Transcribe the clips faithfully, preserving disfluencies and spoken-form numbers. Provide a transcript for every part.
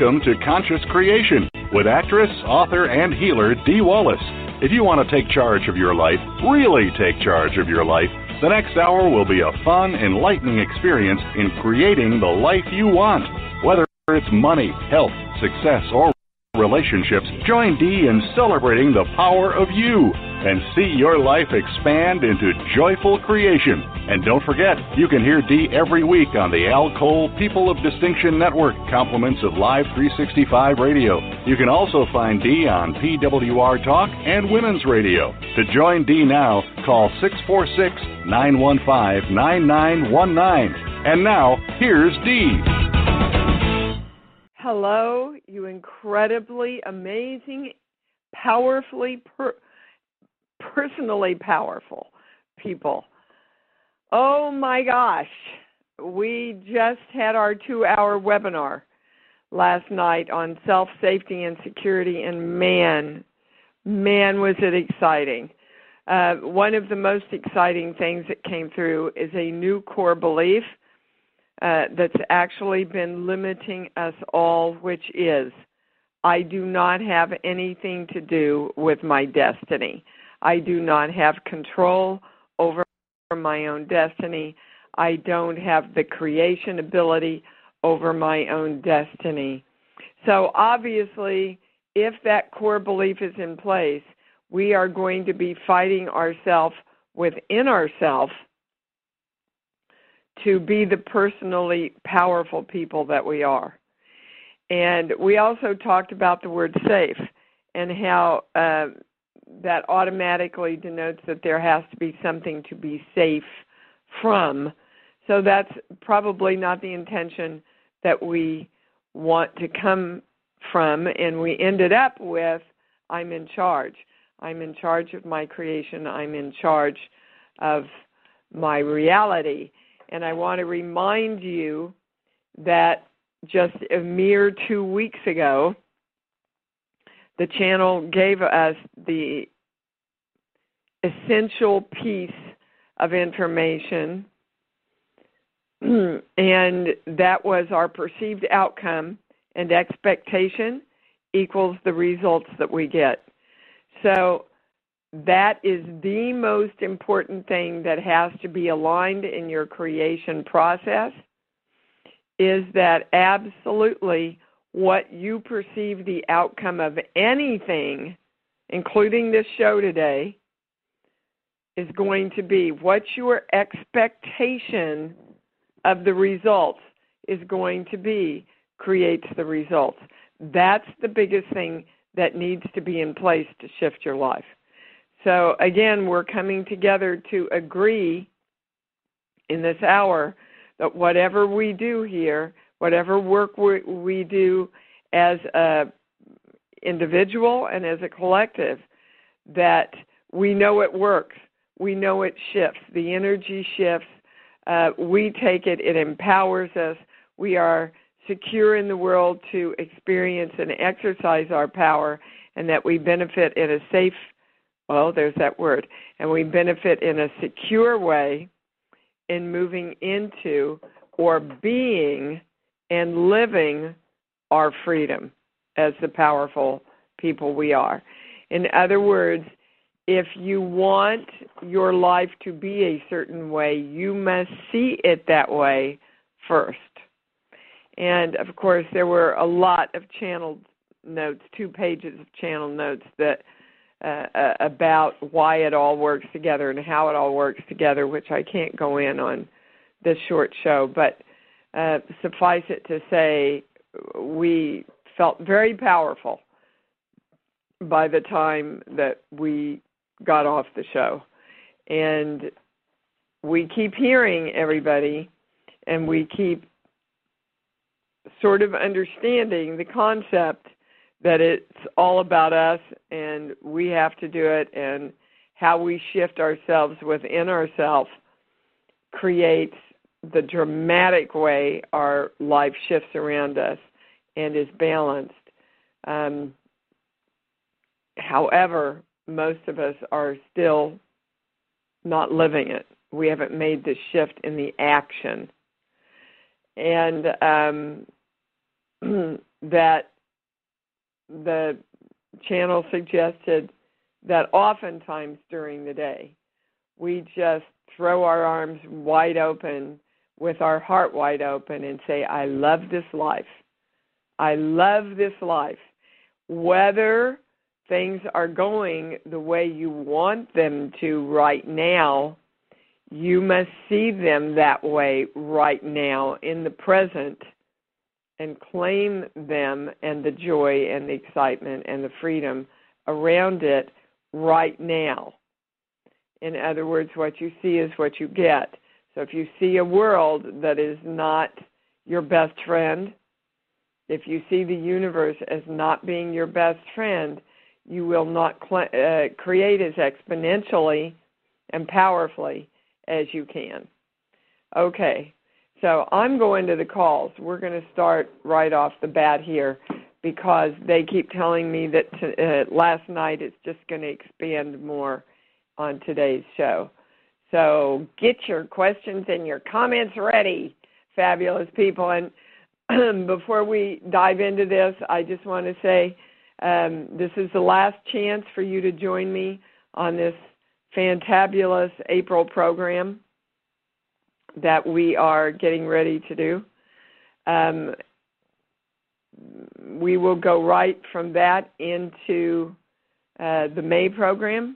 Welcome to Conscious Creation with actress, author, and healer Dee Wallace. If you want to take charge of your life, really take charge of your life, the next hour will be a fun, enlightening experience in creating the life you want. Whether it's money, health, success, or relationships, join Dee in celebrating the power of you and see your life expand into joyful creation. And don't forget, you can hear Dee every week on the Al Cole People of Distinction Network, compliments of Live three sixty-five Radio. You can also find Dee on P W R Talk and Women's Radio. To join Dee now, call six four six, nine one five, nine nine one nine. And now, here's Dee. Hello, you incredibly amazing, powerfully, per- personally powerful people. Oh my gosh, we just had our two-hour webinar last night on self-safety and security, and man, man was it exciting. Uh, one of the most exciting things that came through is a new core belief Uh, that's actually been limiting us all, which is, I do not have anything to do with my destiny. I do not have control over my own destiny. I don't have the creation ability over my own destiny. So obviously, if that core belief is in place, we are going to be fighting ourselves within ourselves to be the personally powerful people that we are. And we also talked about the word safe and how uh, that automatically denotes that there has to be something to be safe from. So that's probably not the intention that we want to come from. And we ended up with, I'm in charge. I'm in charge of my creation. I'm in charge of my reality. And I want to remind you that just a mere two weeks ago, the channel gave us the essential piece of information, and that was our perceived outcome and expectation equals the results that we get. So that is the most important thing that has to be aligned in your creation process, is that absolutely what you perceive the outcome of anything, including this show today, is going to be. What your expectation of the results is going to be creates the results. That's the biggest thing that needs to be in place to shift your life. So, again, we're coming together to agree in this hour that whatever we do here, whatever work we, we do as an individual and as a collective, that we know it works. We know it shifts. The energy shifts. Uh, we take it. It empowers us. We are secure in the world to experience and exercise our power, and that we benefit in a safe Well, there's that word. And we benefit in a secure way in moving into or being and living our freedom as the powerful people we are. In other words, if you want your life to be a certain way, you must see it that way first. And, of course, there were a lot of channel notes, two pages of channel notes that Uh, uh, about why it all works together and how it all works together, which I can't go in on this short show. But uh, suffice it to say, we felt very powerful by the time that we got off the show. And we keep hearing everybody, and we keep sort of understanding the concept that it's all about us and we have to do it, and how we shift ourselves within ourselves creates the dramatic way our life shifts around us and is balanced. Um, however, most of us are still not living it. We haven't made the shift in the action. And um that the channel suggested that oftentimes during the day, we just throw our arms wide open with our heart wide open and say, I love this life. I love this life. Whether things are going the way you want them to right now, you must see them that way right now in the present and claim them and the joy and the excitement and the freedom around it right now. In other words, what you see is what you get. So if you see a world that is not your best friend, if you see the universe as not being your best friend, you will not cl- uh, create as exponentially and powerfully as you can. Okay, so I'm going to the calls. We're going to start right off the bat here because they keep telling me that t- uh, last night it's just going to expand more on today's show. So get your questions and your comments ready, fabulous people. And before we dive into this, I just want to say um, this is the last chance for you to join me on this fantabulous April program that we are getting ready to do. Um, we will go right from that into uh, the May program,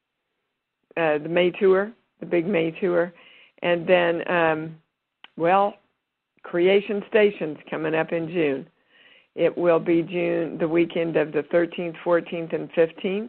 uh, the May tour, the big May tour, and then, um, well, Creation Station's coming up in June. It will be June, the weekend of the thirteenth, fourteenth, and fifteenth.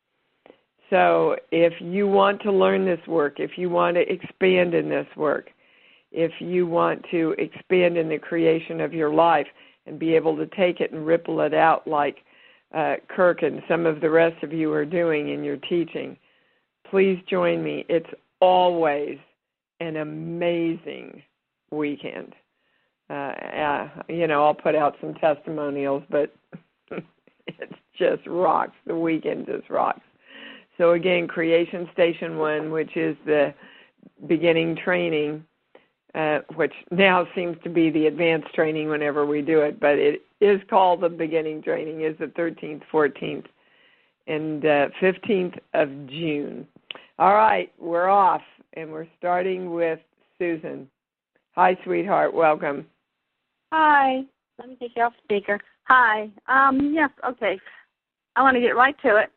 So if you want to learn this work, if you want to expand in this work, if you want to expand in the creation of your life and be able to take it and ripple it out like uh, Kirk and some of the rest of you are doing in your teaching, please join me. It's always an amazing weekend. Uh, uh, you know, I'll put out some testimonials, but it just rocks. The weekend just rocks. So again, Creation Station one, which is the beginning training, uh, which now seems to be the advanced training whenever we do it, but it is called the beginning training, is the thirteenth, fourteenth, and uh, fifteenth of June. All right, we're off, and we're starting with Susan. Hi, sweetheart. Welcome. Hi. Let me take you off speaker. Hi. Um, yes, okay. I want to get right to it.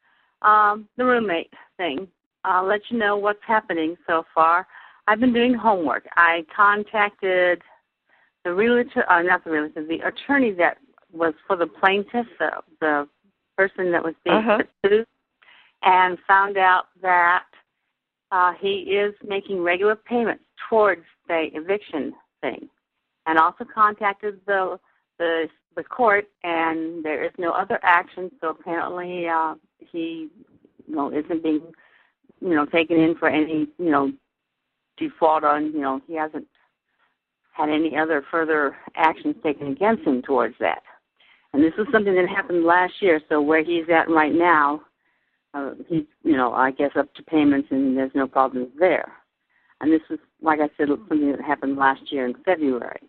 Um, the roommate thing. I'll let you know what's happening so far. I've been doing homework. I contacted the realtor, uh, not the realtor, the attorney that was for the plaintiff, the, the person that was being uh-huh. sued, and found out that uh, he is making regular payments towards the eviction thing, and also contacted the the the court, and there is no other action. So apparently, uh, he you know isn't being you know taken in for any you know default on you know he hasn't had any other further actions taken against him towards that. And this is something that happened last year. So where he's at right now, uh, he's you know I guess up to payments, and there's no problems there. And this is, like I said, something that happened last year in February.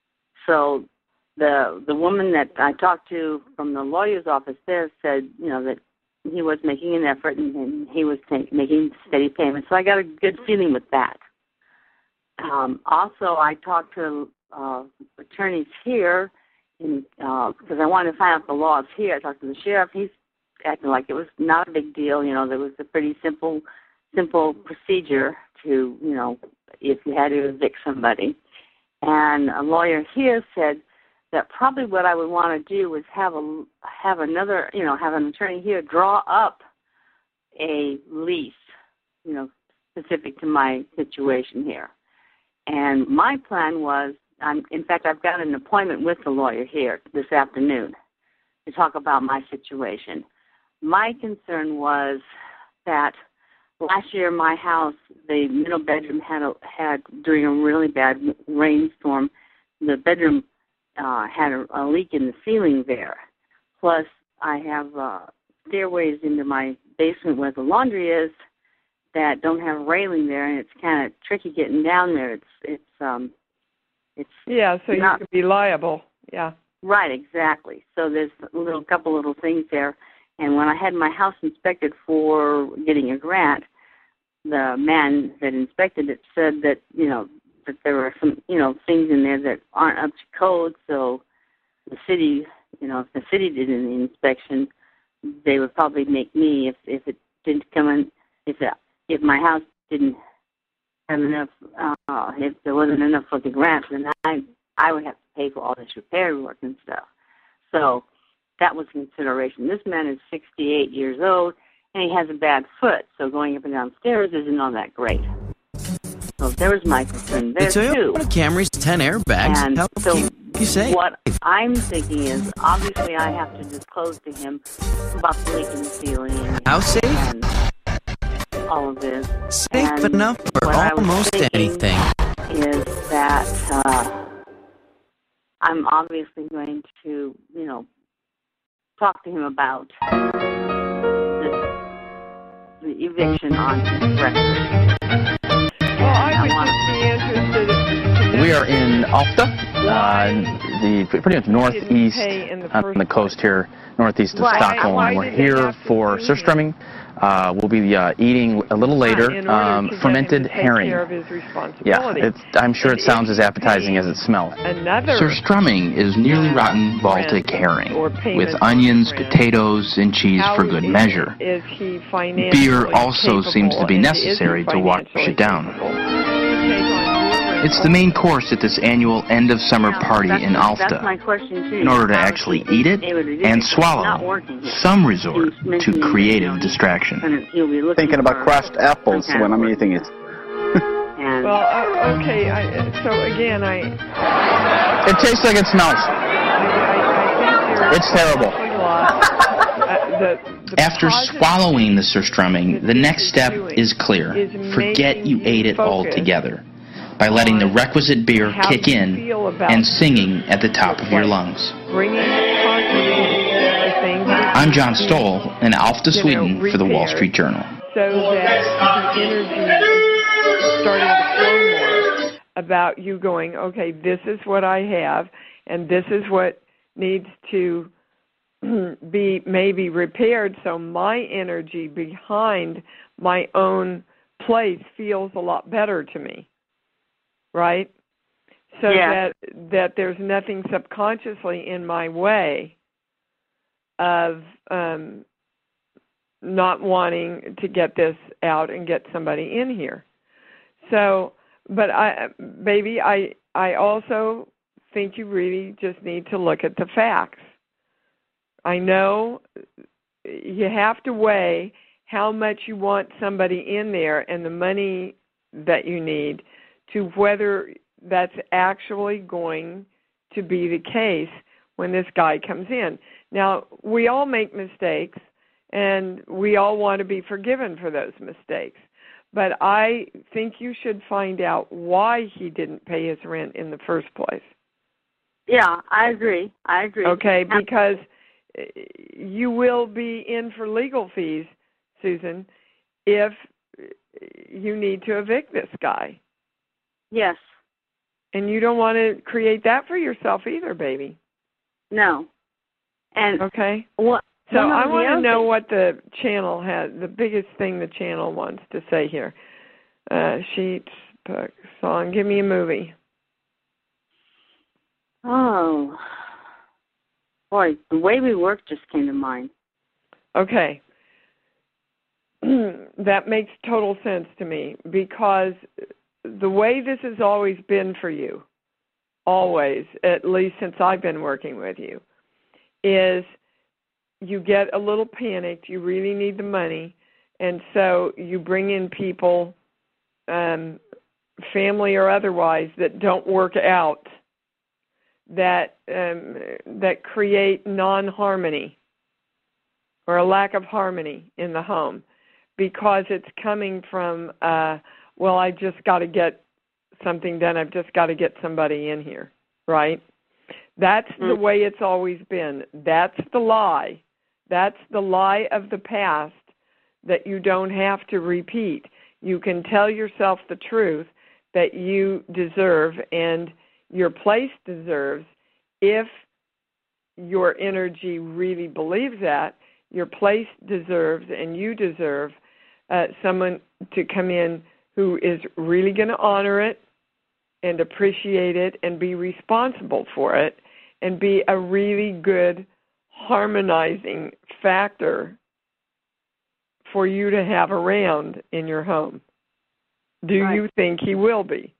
So the the woman that I talked to from the lawyer's office there said, you know, that he was making an effort and, and he was t- making steady payments. So I got a good feeling with that. Um, also, I talked to uh, attorneys here because uh, I wanted to find out the laws here. I talked to the sheriff. He's acting like it was not a big deal. You know, there was a pretty simple simple procedure to, you know, if you had to evict somebody. And a lawyer here said that probably what I would want to do is have a have another, you know, have an attorney here draw up a lease, you know, specific to my situation here. And my plan was, I'm, in fact, I've got an appointment with the lawyer here this afternoon to talk about my situation. My concern was that last year, my house, the middle bedroom had a, had during a really bad rainstorm, the bedroom uh, had a, a leak in the ceiling there. Plus, I have uh, stairways into my basement where the laundry is that don't have a railing there, and it's kind of tricky getting down there. It's it's um it's yeah, so not, you could be liable. Yeah. Right, exactly. So there's a little couple little things there. And when I had my house inspected for getting a grant, the man that inspected it said that, you know, that there were some, you know, things in there that aren't up to code. So the city, you know, if the city did an inspection, they would probably make me, if, if it didn't come in, if it, if my house didn't have enough, uh, if there wasn't enough for the grant, then I, I would have to pay for all this repair work and stuff. So that was consideration. This man is sixty-eight years old, and he has a bad foot, so going up and down stairs isn't all that great. So there was my concern there, the too. Toyota Camry's ten airbags. And How so you say? what I'm thinking is, obviously I have to disclose to him about the leak in the ceiling. How safe? And all of this. Safe and enough for almost anything. Is that uh, I'm obviously going to, you know, talk to him about this, the eviction on his record. Well, I would just be interested in... We are in Alta, uh, the pretty much northeast on the coast here, northeast of Right. Stockholm. Why We're did they here have to for do surströmming. Uh, we'll be uh, eating a little later in order um, to get fermented him to take herring. care of his Yeah, responsibility. it's, I'm sure And it sounds if as appetizing he's as it smells. Another Surströmming is nearly uh, rotten Baltic rent herring or payment with on onions, rent. potatoes, and cheese How for good is- measure. Is he financially Beer also capable, seems to be and necessary is he to wash financially it down. capable? To take on your rent It's the main course at this annual end-of-summer Now, party that's in my, That's Alta. my question, too. In order to Obviously, actually eat it David, it is and because it's not swallow, working here. some resort He's mentioning to that, creative you know, distraction. and he'll be looking Thinking about for crushed apples some kind when of I'm work. eating it. And Well, uh, okay. I, so again, I, It tastes like it smells. I, I think It's terrible. uh, the, the After positive swallowing the surströmming, that the this next is step doing is clear. is Forget making you you ate it focus altogether by letting the on requisite beer how kick you in feel about and singing at the top your of your place. lungs. bringing confidence to things that I'm need John to be, Stoll in Alpha, you know, Sweden for the Wall repaired. Street Journal. so that the energy is starting to flow more about you going, okay, this is what I have, and this is what needs to be maybe repaired, so my energy behind my own place feels a lot better to me, right? So Yeah. that that there's nothing subconsciously in my way of um, not wanting to get this out and get somebody in here. So, but I, baby, I I also think you really just need to look at the facts. I know you have to weigh how much you want somebody in there and the money that you need to whether that's actually going to be the case when this guy comes in. Now, we all make mistakes, and we all want to be forgiven for those mistakes. But I think you should find out why he didn't pay his rent in the first place. yeah, I agree. I agree. Okay, Now, because you will be in for legal fees, Susan, if you need to evict this guy. yes. And you don't want to create that for yourself either, baby. No. And Okay? what? So one of I the want to other know things- what the channel has, the biggest thing the channel wants to say here. Uh, sheets, book, song. Give me a movie. Oh, boy, the way we work just came to mind. Okay. That makes total sense to me because the way this has always been for you, always, at least since I've been working with you, is you get a little panicked, you really need the money, and so you bring in people, um, family or otherwise, that don't work out, that um, that create non-harmony or a lack of harmony in the home because it's coming from, uh, well, I just got to get something done. I've just got to get somebody in here, right? That's the way it's always been. That's the lie. That's the lie of the past that you don't have to repeat. You can tell yourself the truth that you deserve and your place deserves if your energy really believes that, your place deserves and you deserve uh, someone to come in who is really going to honor it and appreciate it and be responsible for it and be a really good harmonizing factor for you to have around in your home. Do right. you think he will be?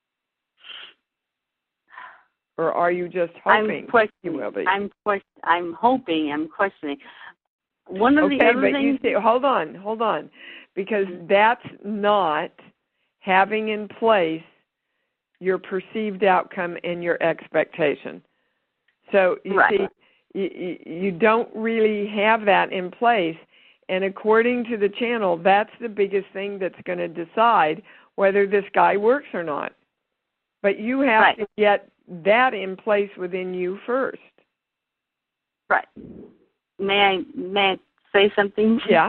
Or are you just hoping he will be? I'm question, I'm hoping, I'm questioning. One of okay, the other but things... you say, hold on, hold on. Because that's not having in place your perceived outcome and your expectation. So, you right. see, you, you don't really have that in place. And according to the channel, that's the biggest thing that's going to decide whether this guy works or not. But you have right. to get that in place within you first. Right. May I, may I say something? Yeah.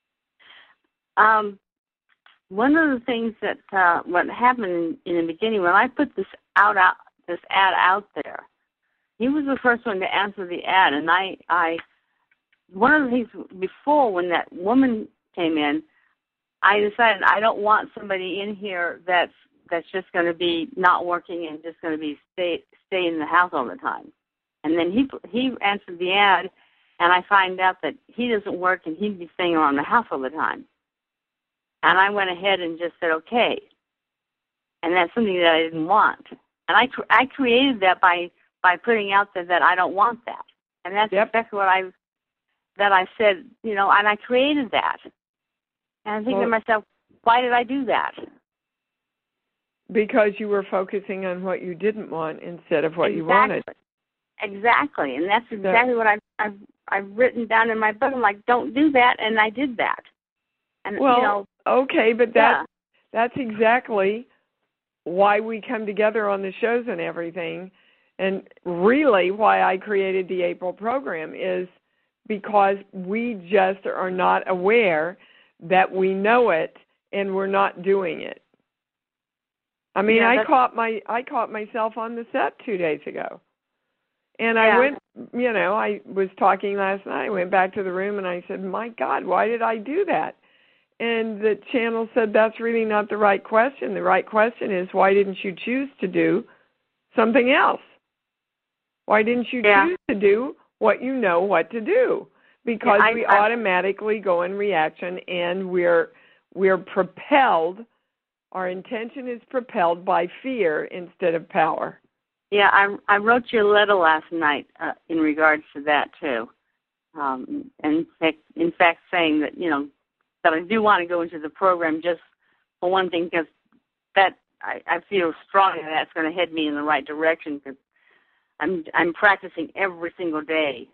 Um, one of the things that uh, what happened in the beginning when I put this out, out this ad out there, he was the first one to answer the ad, and I, I one of the things before when that woman came in, I decided I don't want somebody in here that's that's just going to be not working and just going to be stay stay in the house all the time. And then he he answered the ad, and I find out that he doesn't work and he'd be staying around the house all the time. And I went ahead and just said, okay. And that's something that I didn't want. And I, I created that by, by putting out there that I don't want that. And that's yep. exactly what I, that I said, you know, and I created that. And I think well, to myself, why did I do that? Because you were focusing on what you didn't want instead of what exactly. you wanted. Exactly. And that's exactly so, what I've, I've, I've written down in my book. I'm like, don't do that. And I did that. And, well, you know, okay, but that, yeah. that's exactly why we come together on the shows and everything. And really why I created the April program is because we just are not aware that we know it and we're not doing it. I mean, yeah, I caught my I caught myself on the set two days ago. And I yeah. went, you know, I was talking last night. I went back to the room and I said, my God, why did I do that? And the channel said, that's really not the right question. The right question is, why didn't you choose to do something else? Why didn't you yeah. choose to do what you know what to do? Because yeah, I, we I, automatically go in reaction and we're we're propelled. Our intention is propelled by fear instead of power. Yeah, I, I wrote you a letter last night uh, in regards to that, too. Um, and in fact, in fact, saying that, you know, that I do want to go into the program just for one thing, because that I, I feel strongly that's going to head me in the right direction, because I'm, I'm practicing every single day.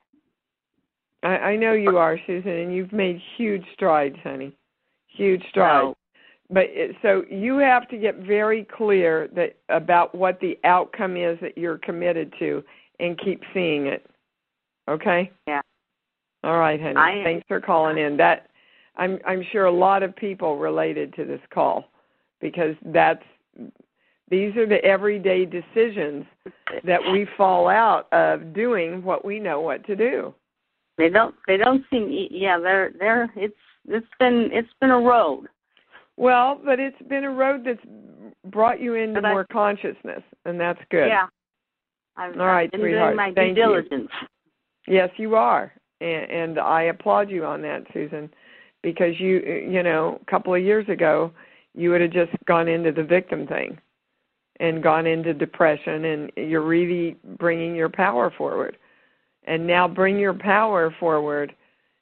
I, I know you are, Susan, and you've made huge strides, honey. Huge strides. So, But it, so you have to get very clear that about what the outcome is that you're committed to, and keep seeing it. Okay? Yeah. All right, honey. I, Thanks for calling in. That I'm I'm sure a lot of people related to this call, because that's these are the everyday decisions that we fall out of doing what we know what to do. They don't. They don't seem. Yeah, they're. They're. It's. It's been. It's been a road. Well, but it's been a road that's brought you into but more I, consciousness, and that's good. Yeah. I've, All right, I've been sweetheart. doing my Thank due diligence. You. Yes, you are, and, and I applaud you on that, Susan, because you, you know, a couple of years ago, you would have just gone into the victim thing and gone into depression, and you're really bringing your power forward. And now bring your power forward,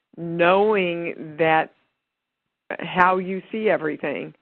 knowing that how you see everything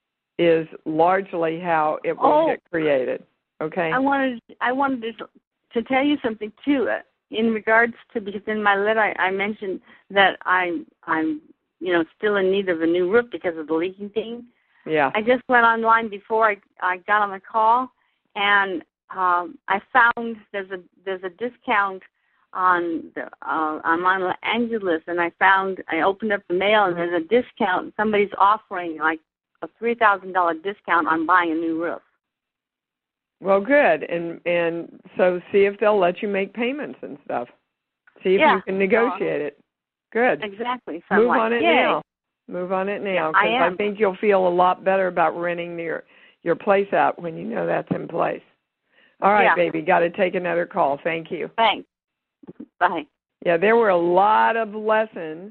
is largely how it will oh, get created. Okay. I wanted I wanted to, to tell you something too, uh, in regards to, because in my letter I, I mentioned that I'm I'm you know still in need of a new roof because of the leaking thing. Yeah. I just went online before I I got on the call, and um, I found there's a there's a discount on the uh, I'm on Los Angeles, and I found I opened up the mail and there's a discount. Somebody's offering like a three thousand dollar discount on buying a new roof. Well, good, and and so see if they'll let you make payments and stuff. See if yeah. you can negotiate it. Good. Exactly. So Move like, on it Yay. now. Move on it now, Yeah, because I, I, I think you'll feel a lot better about renting your your place out when you know that's in place. All right, yeah. baby, got to take another call. Thank you. Thanks. Bye. Yeah, there were a lot of lessons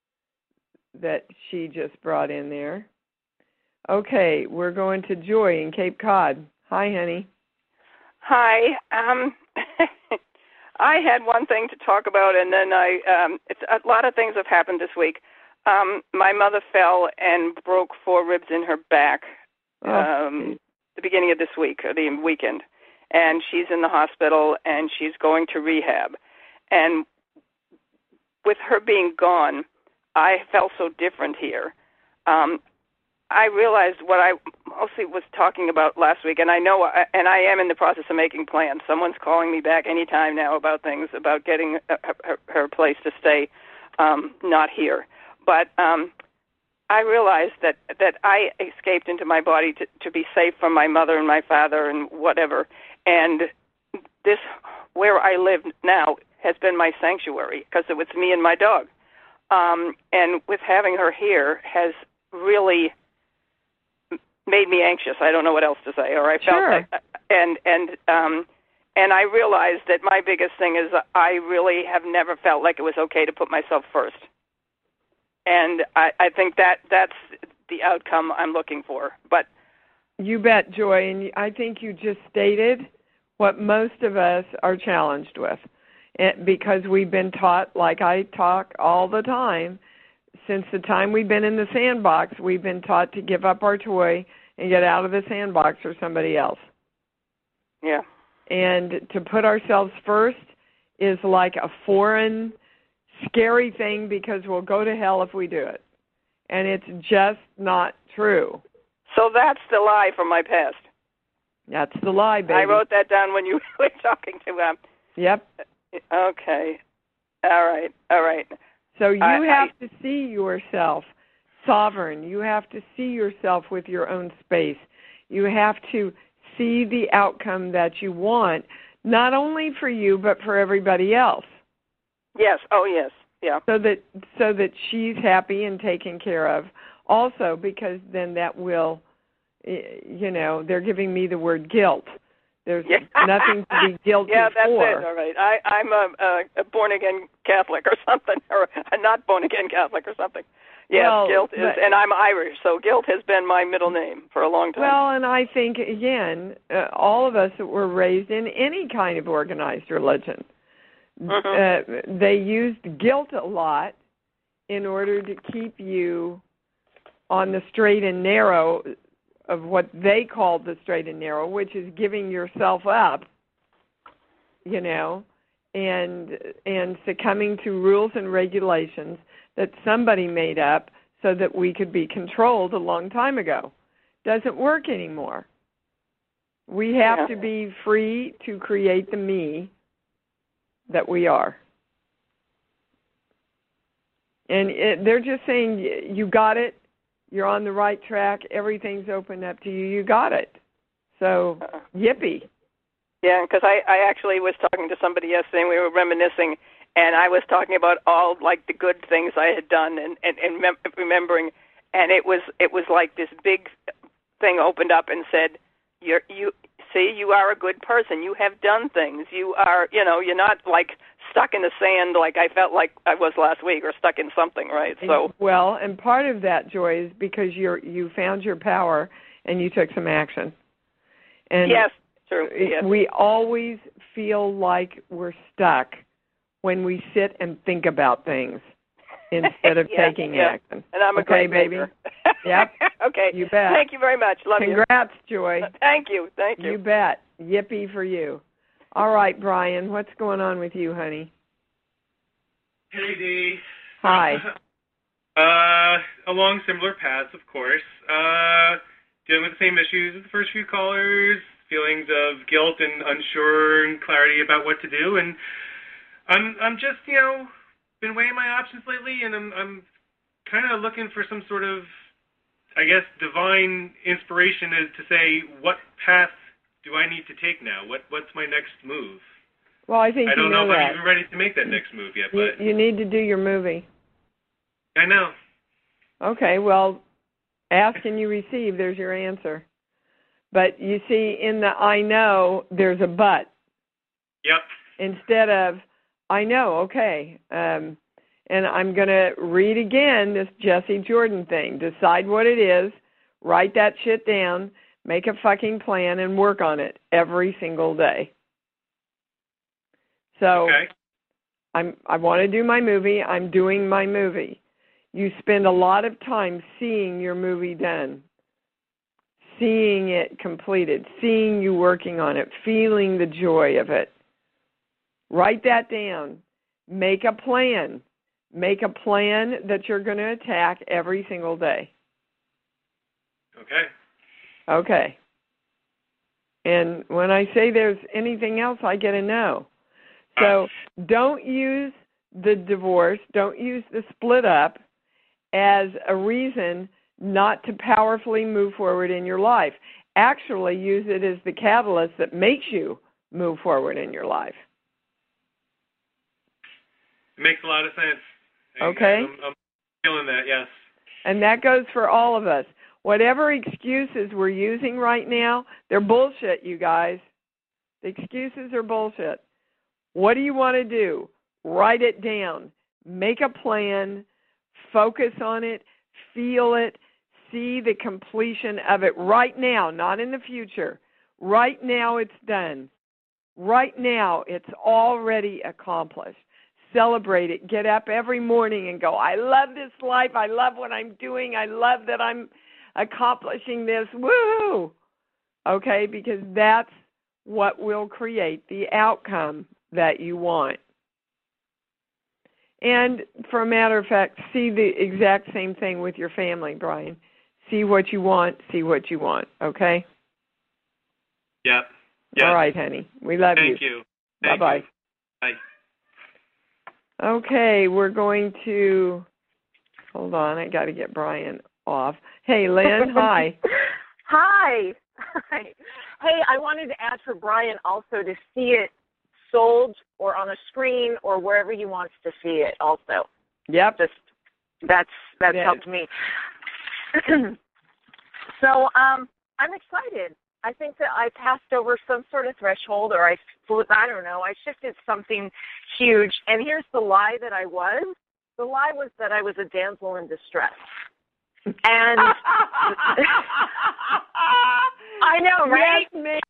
that she just brought in there. Okay, we're going to Joy in Cape Cod. Hi, honey. Hi. Um, I had one thing to talk about, and then I, um, it's a lot of things have happened this week. Um, my mother fell and broke four ribs in her back Oh. um, the beginning of this week, or the weekend. And she's in the hospital, and she's going to rehab. And with her being gone, I felt so different here. Um, I realized what I mostly was talking about last week, and I know, and I am in the process of making plans. Someone's calling me back any time now about things, about getting her, her place to stay, um, not here. But um, I realized that, that I escaped into my body to, to be safe from my mother and my father and whatever. And this, where I live now, has been my sanctuary because it was me and my dog. Um, and with having her here has really made me anxious. I don't know what else to say. Or I felt Sure. like, and and um, and I realized that my biggest thing is I really have never felt like it was okay to put myself first. And I, I think that that's the outcome I'm looking for. But you bet, Joy, and I think you just stated what most of us are challenged with, it, because we've been taught, like I talk all the time, since the time we've been in the sandbox, we've been taught to give up our toy and get out of the sandbox for somebody else. Yeah. And to put ourselves first is like a foreign, scary thing because we'll go to hell if we do it. And it's just not true. So that's the lie from my past. That's the lie, baby. I wrote that down when you were talking to him. Yep. Okay. All right. All right. So you I, have I, to see yourself sovereign. You have to see yourself with your own space. You have to see the outcome that you want, not only for you, but for everybody else. Yes. Oh, yes. Yeah. So that so that she's happy and taken care of. Also, because then that will, you know, they're giving me the word guilt. There's yeah. nothing to be guilty yeah, that's for. it. All right. I, I'm a, a, a born-again Catholic or something, or a not born-again Catholic or something. Yes, well, guilt is, but, and I'm Irish, so guilt has been my middle name for a long time. Well, and I think, again, uh, all of us that were raised in any kind of organized religion, mm-hmm. uh, they used guilt a lot in order to keep you on the straight and narrow of what they called the straight and narrow, which is giving yourself up, you know, and and succumbing to rules and regulations that somebody made up so that we could be controlled a long time ago. Doesn't work anymore. We have yeah. to be free to create the me that we are. And it, they're just saying, you got it. You're on the right track. Everything's opened up to you. You got it. So, yippee. Yeah, because I, I actually was talking to somebody yesterday, and we were reminiscing, and I was talking about all, like, the good things I had done and, and, and mem- remembering, and it was it was like this big thing opened up and said, you're, you see, you are a good person. You have done things. You are, you know, you're not, like, stuck in the sand like I felt like I was last week, or stuck in something, right? So well, and part of that, Joy, is because you're you found your power and you took some action. And yes, true. Yes. We always feel like we're stuck when we sit and think about things instead of yeah, taking yeah. action. And I'm a okay, great baby. Yep. Okay. You bet. Thank you very much. Love Congrats, you. Joy. Thank you. Thank you. You bet. Yippee for you. All right, Brian, what's going on with you, honey? Hey, Dee. Hi. uh, along similar paths, of course. Uh, dealing with the same issues as the first few callers, feelings of guilt and unsure and clarity about what to do, and I'm I'm just, you know, been weighing my options lately, and I'm I'm kind of looking for some sort of, I guess, divine inspiration as to say, what path do I need to take now? What what's my next move? Well, I think I don't you know, know if that. I'm even ready to make that next move yet, but you, you need to do your movie. I know. Okay, well, ask and you receive. There's your answer. But you see, in the I know, there's a but. Yep. Instead of, I know, okay. Um, and I'm going to read again this Jesse Jordan thing. Decide what it is, write that shit down, make a fucking plan, and work on it every single day. So okay. I'm, I want to do my movie. I'm doing my movie. You spend a lot of time seeing your movie done, seeing it completed, seeing you working on it, feeling the joy of it. Write that down. Make a plan. Make a plan that you're going to attack every single day. Okay. Okay. And when I say there's anything else, I get a no. So don't use the divorce, don't use the split up as a reason not to powerfully move forward in your life. Actually, use it as the catalyst that makes you move forward in your life. It makes a lot of sense. Okay. I'm, I'm feeling that, yes. And that goes for all of us. Whatever excuses we're using right now, they're bullshit, you guys. The excuses are bullshit. What do you want to do? Write it down. Make a plan. Focus on it. Feel it. See the completion of it right now, not in the future. Right now it's done. Right now it's already accomplished. Celebrate it. Get up every morning and go, I love this life. I love what I'm doing. I love that I'm accomplishing this. Woo! Okay, because that's what will create the outcome that you want. And for a matter of fact, see the exact same thing with your family, Brian. See what you want, see what you want, okay? Yep. Yep. All right, honey. We love Thank you. you. Thank Bye-bye. you. Bye. Okay, we're going to, hold on, I got to get Brian off. Hey, Lynn, hi. Hi. Hi. Hey, I wanted to ask for Brian also to see it sold or on a screen or wherever he wants to see it also. Yep. Just that's that's yeah. helped me. So um, I'm excited. I think that I passed over some sort of threshold, or I, I don't know, I shifted something huge. And here's the lie that I was. The lie was that I was a damsel in distress. And I know, right? Yes, ma'am.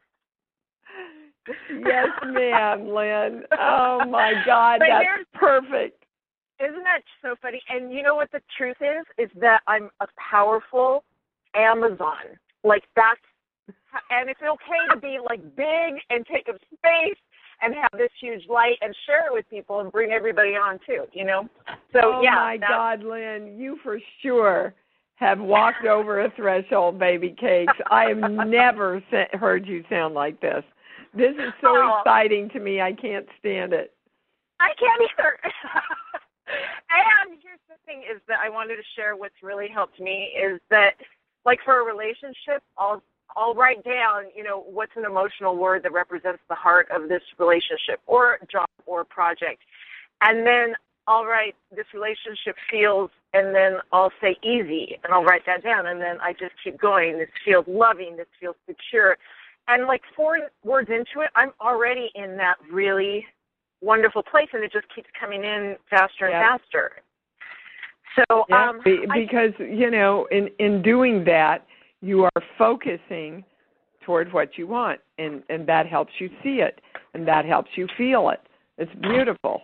Yes, ma'am, Lynn. Oh, my God, but that's perfect. Isn't that so funny? And you know what the truth is? Is that I'm a powerful Amazon. Like, that's, and it's okay to be, like, big and take up space and have this huge light and share it with people and bring everybody on, too, you know? So, oh, yeah. Oh, my God, Lynn, you for sure have walked over a threshold, baby cakes. I have never heard you sound like this. This is so oh. exciting to me. I can't stand it. I can't either. And here's the thing is that I wanted to share what's really helped me is that, like, for a relationship, I'll I'll write down, you know, what's an emotional word that represents the heart of this relationship or job or project. And then I'll write this relationship feels, and then I'll say easy, and I'll write that down. And then I just keep going. This feels loving. This feels secure. And, like, four words into it, I'm already in that really wonderful place, and it just keeps coming in faster and yep. faster. So, yep. um, Be- because, I, you know, in, in doing that, you are focusing toward what you want, and, and that helps you see it, and that helps you feel it. It's beautiful.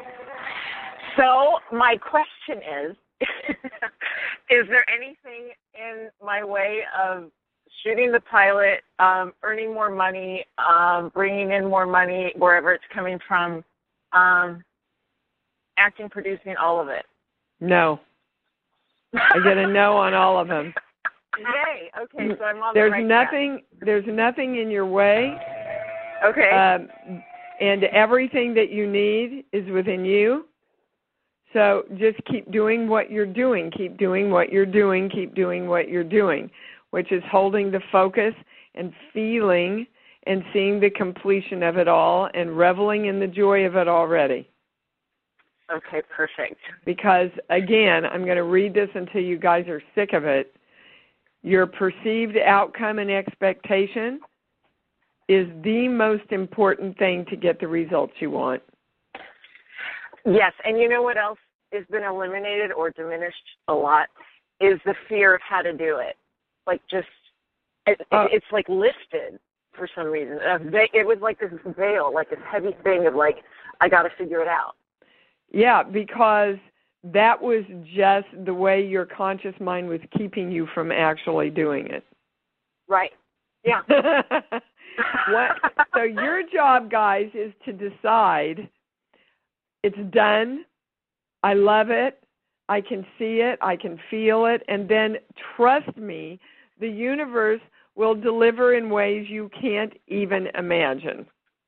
So my question is, is there anything in my way of shooting the pilot, um, earning more money, um, bringing in more money, wherever it's coming from, um, acting, producing, all of it? No. I get a no on all of them. Yay. Okay, so I'm on there's the right nothing. track. There's nothing in your way. Okay. Um, and everything that you need is within you. So just keep doing what you're doing. Keep doing what you're doing. Keep doing what you're doing, which is holding the focus and feeling and seeing the completion of it all and reveling in the joy of it already. Okay, perfect. Because, again, I'm going to read this until you guys are sick of it. Your perceived outcome and expectation is the most important thing to get the results you want. Yes, and you know what else has been eliminated or diminished a lot is the fear of how to do it. Like just, it, uh, it's like lifted for some reason. It was like this veil, like this heavy thing of like, I got to figure it out. Yeah, because that was just the way your conscious mind was keeping you from actually doing it. Right. Yeah. What, so your job, guys, is to decide it's done, I love it, I can see it, I can feel it, and then trust me, the universe will deliver in ways you can't even imagine.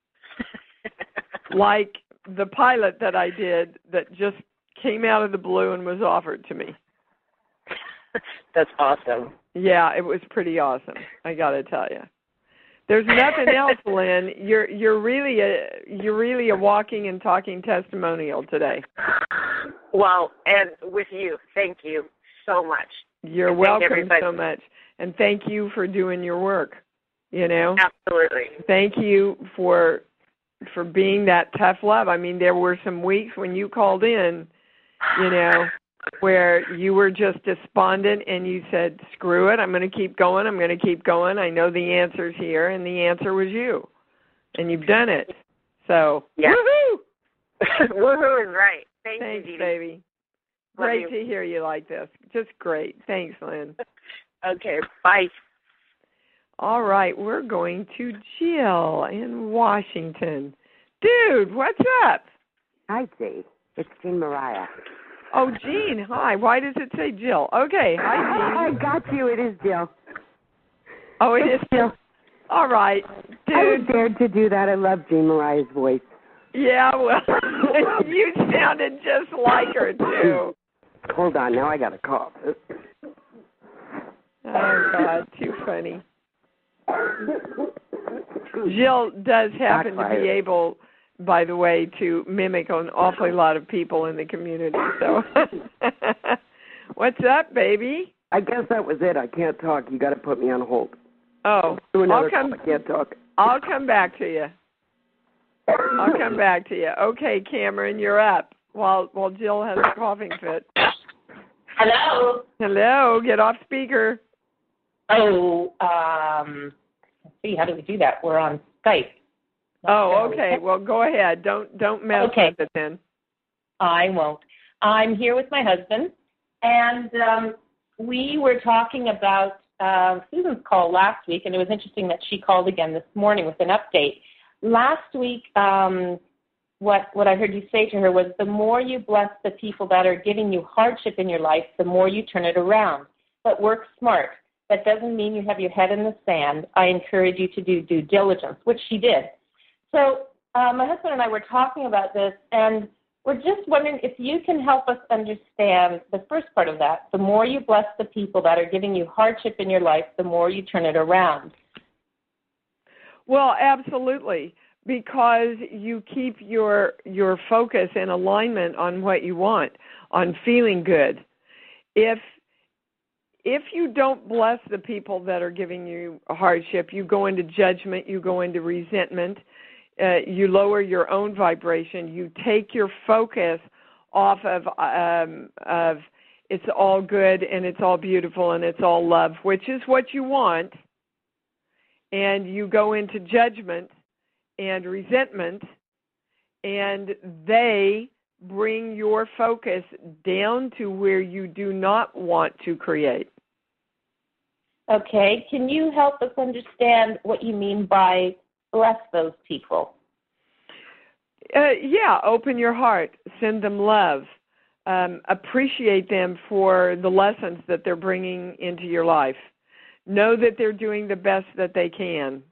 Like the pilot that I did that just came out of the blue and was offered to me. That's awesome. Yeah, it was pretty awesome, I got to tell you. There's nothing else, Lynn. You're you're really a you're really a walking and talking testimonial today. Well, and with you, thank you so much. You're and welcome so much, and thank you for doing your work. You know, absolutely. Thank you for for being that tough love. I mean, there were some weeks when you called in, you know, where you were just despondent and you said, screw it, I'm going to keep going, I'm going to keep going. I know the answer's here, and the answer was you. And you've done it. So, yeah. woohoo! Woohoo is right. Thank Thanks, you, baby. Love Great you. to hear you like this. Just great. Thanks, Lynn. Okay, bye. All right, we're going to Jill in Washington. Dude, what's up? Hi, Dee. It's Jean Mariah. Oh, Jean, hi. Why does it say Jill? Okay, hi, Jean. I got you. It is Jill. Oh, it it's is Jill. All right, dude. I was dared to do that. I love Jean Mariah's voice. Yeah, well, you sounded just like her, too. Hold on. Now I got a cough. Oh, God, too funny. Jill does happen to be able, by the way, to mimic an awfully lot of people in the community. So, what's up, baby? I guess that was it. I can't talk. You got to put me on hold. Oh, I'll come. Call. I can't talk. I'll come back to you. I'll come back to you. Okay, Cameron, you're up. While while Jill has a coughing fit. Hello. Hello. Get off speaker. Oh, um, let's see. How do we do that? We're on Skype. Oh, okay. Well, go ahead. Don't don't mess okay. with it then. I won't. I'm here with my husband, and um, we were talking about uh, Susan's call last week, and it was interesting that she called again this morning with an update. Last week, um, what what I heard you say to her was, the more you bless the people that are giving you hardship in your life, the more you turn it around. But work smart. That doesn't mean you have your head in the sand. I encourage you to do due diligence, which she did. So uh, my husband and I were talking about this, and we're just wondering if you can help us understand the first part of that. The more you bless the people that are giving you hardship in your life, the more you turn it around. Well, absolutely, because you keep your your focus and alignment on what you want, on feeling good. If if you don't bless the people that are giving you hardship, you go into judgment, you go into resentment, uh, you lower your own vibration, you take your focus off of um, of it's all good and it's all beautiful and it's all love, which is what you want. And you go into judgment and resentment, and they bring your focus down to where you do not want to create. Okay. Can you help us understand what you mean by bless those people? Uh, yeah, open your heart. Send them love. Um, appreciate them for the lessons that they're bringing into your life. Know that they're doing the best that they can.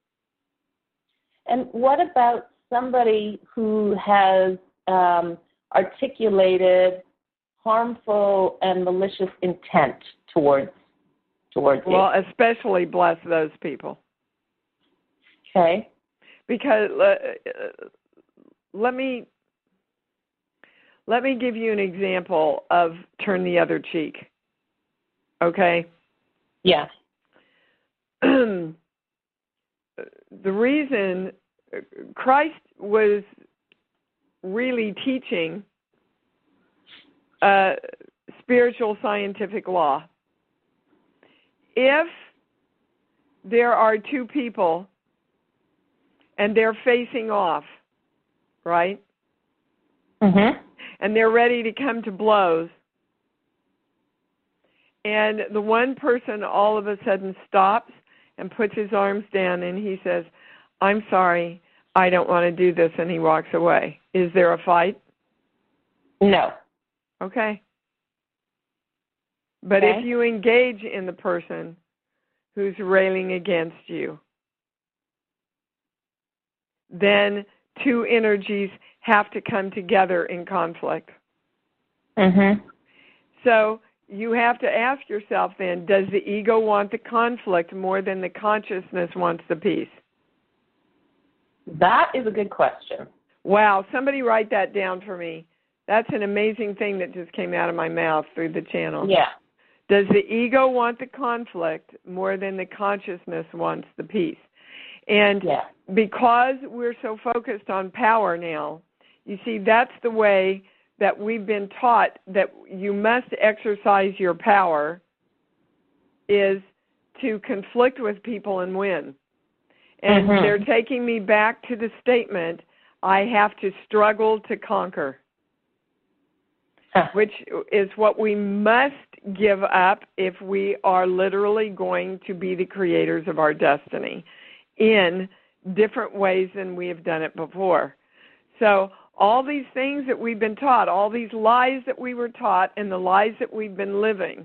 And what about somebody who has um, articulated harmful and malicious intent towards towards you? Well, especially bless those people. Okay. Because uh, let me let me give you an example of turn the other cheek. Okay? Yeah. The reason Christ was really teaching uh, spiritual scientific law. If there are two people and they're facing off, right? Mm-hmm. And they're ready to come to blows, and the one person all of a sudden stops and puts his arms down and he says, I'm sorry, I don't want to do this, and he walks away. Is there a fight? No. Okay. But okay. if you engage in the person who's railing against you, then two energies have to come together in conflict. Mm-hmm. So you have to ask yourself then, does the ego want the conflict more than the consciousness wants the peace? That is a good question. Wow, somebody write that down for me. That's an amazing thing that just came out of my mouth through the channel. Yeah. Does the ego want the conflict more than the consciousness wants the peace? And yeah. because we're so focused on power now, you see, that's the way that we've been taught that you must exercise your power, is to conflict with people and win. And mm-hmm. they're taking me back to the statement, I have to struggle to conquer, huh. which is what we must give up if we are literally going to be the creators of our destiny in different ways than we have done it before. So all these things that we've been taught, all these lies that we were taught and the lies that we've been living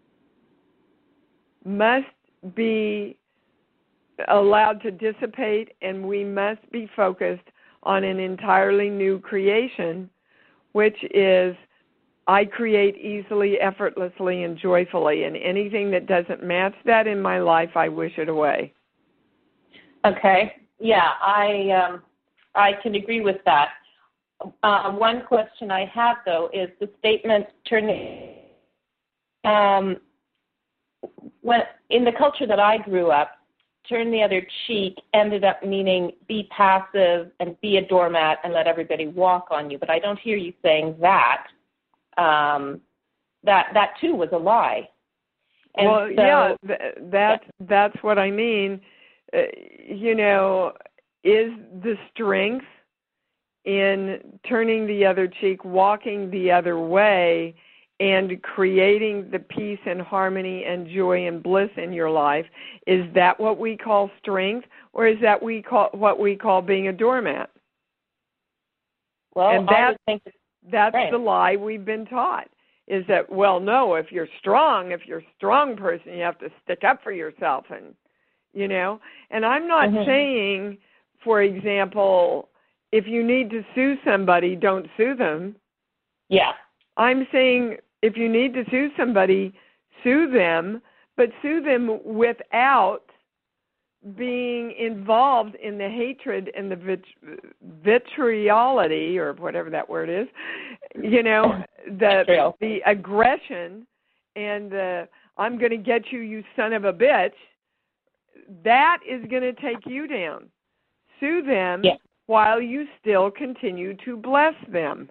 must be allowed to dissipate, and we must be focused on an entirely new creation, which is I create easily, effortlessly, and joyfully, and anything that doesn't match that in my life, I wish it away. Okay. Yeah, I um, I can agree with that. Uh, one question I have, though, is the statement turning. Um, when in the culture that I grew up, turn the other cheek ended up meaning be passive and be a doormat and let everybody walk on you. But I don't hear you saying that. Um, that that too was a lie. And well, so, yeah, th- that's yeah. that's what I mean. Uh, you know, is the strength in turning the other cheek, walking the other way, and creating the peace and harmony and joy and bliss in your life, is that what we call strength, or is that we call what we call being a doormat? Well, and that, I would think that's right. the lie we've been taught, is that, well, no, if you're strong, if you're a strong person, you have to stick up for yourself, and, you know. And I'm not mm-hmm. saying, for example, if you need to sue somebody, don't sue them. Yeah. I'm saying if you need to sue somebody, sue them, but sue them without being involved in the hatred and the vit- vitriolity, or whatever that word is, you know, the the aggression and the I'm going to get you, you son of a bitch. That is going to take you down. Sue them yeah. while you still continue to bless them.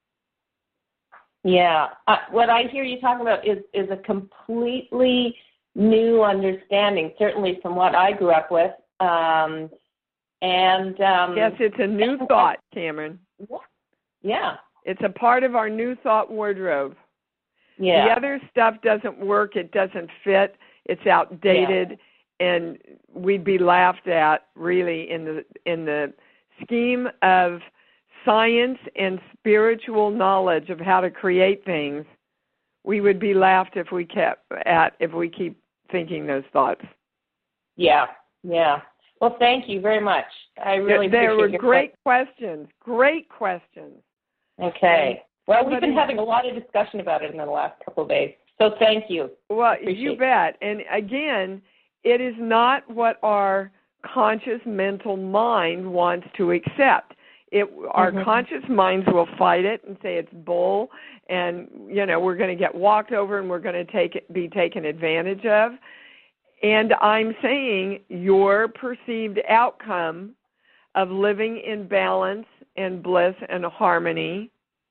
Yeah. Uh, what I hear you talking about is, is a completely new understanding, certainly from what I grew up with. Um, and um, yes, it's a new thought, Cameron. Yeah. It's a part of our new thought wardrobe. Yeah. The other stuff doesn't work. It doesn't fit. It's outdated, yeah. and we'd be laughed at, really, in the in the scheme of science and spiritual knowledge of how to create things. We would be laughed if we kept at if we keep thinking those thoughts. Yeah, yeah. Well, thank you very much. I really there appreciate were your great questions. Great questions. Okay. Well, somebody, we've been having a lot of discussion about it in the last couple of days. So thank you. Well, appreciate you bet. And again, it is not what our conscious mental mind wants to accept. It, our mm-hmm. conscious minds will fight it and say it's bull, and you know we're going to get walked over and we're going to take it, be taken advantage of. And I'm saying your perceived outcome of living in balance and bliss and harmony,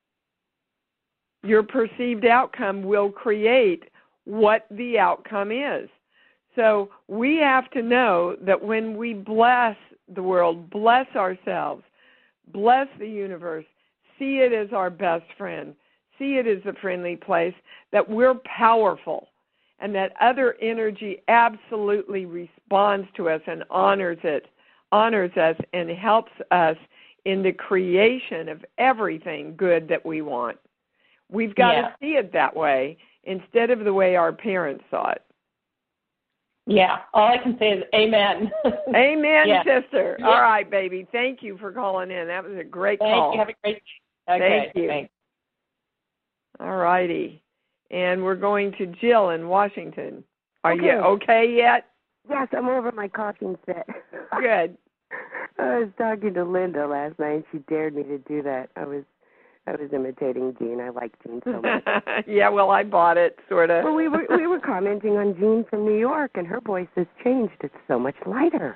your perceived outcome will create what the outcome is. So we have to know that when we bless the world, bless ourselves, bless the universe, see it as our best friend, see it as a friendly place, that we're powerful and that other energy absolutely responds to us and honors it, honors us and helps us in the creation of everything good that we want. We've got yeah. to see it that way instead of the way our parents saw it. Yeah, all I can say is amen. Amen, yeah. sister. Yeah. All right, baby. Thank you for calling in. That was a great Thank call. You. Have a great day. Okay, Thank you. Thanks. All righty. And we're going to Jill in Washington. Are okay. you okay yet? Yes, I'm over my coughing fit. Good. I was talking to Linda last night, and she dared me to do that. I was I was imitating Jean. I like Jean so much. Yeah, well, I bought it, sort of. Well, we were we were commenting on Jean from New York, and her voice has changed. It's so much lighter.